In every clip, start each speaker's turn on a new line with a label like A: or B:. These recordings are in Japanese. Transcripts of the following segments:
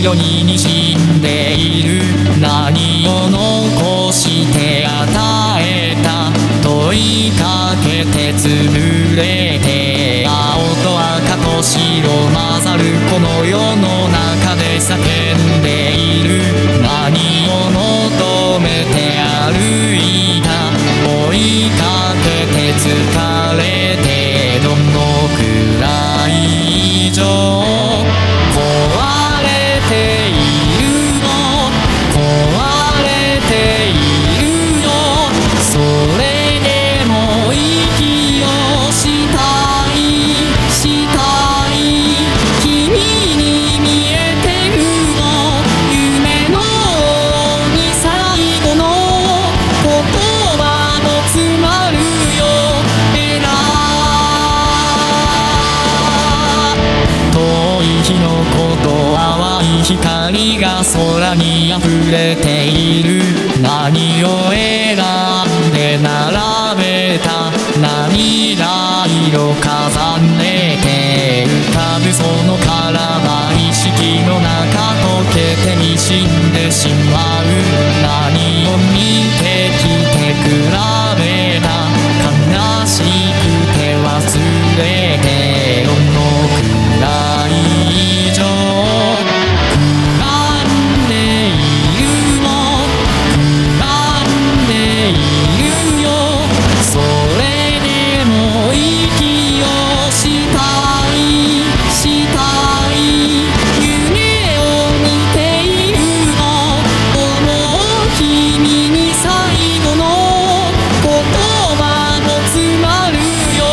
A: 色に滲んでいる。何を残して与えた。問いかけて潰れて、青と赤と白混ざるこの世の中で叫んでいる。何を求めて歩いた。追いかけて疲れて、どのくらい以上壊れているの。壊れているよ。それでも息をしたいしたい。君に見えてるの。夢のように最後の言葉の詰まるよ。遠い日のこと淡い光が空に溢れている。何を選んで並べた。涙色重ねて浮かぶその体意識の中溶けて滲んでしまう。何を見てきて比べた。悲しくて忘れて、どのくらい以上悔んでいるの。悔んでいるよ。それでも息をしたいしたい。夢を見ているの。思う君に最後の言葉の詰まるよ。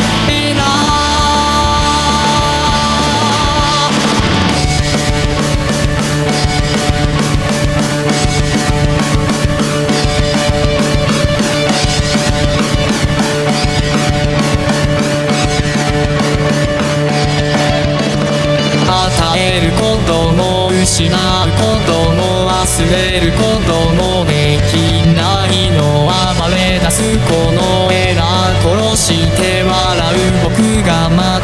A: 与えることも失うことも忘れることもできないの。暴れ出すこのエラー殺して笑う僕が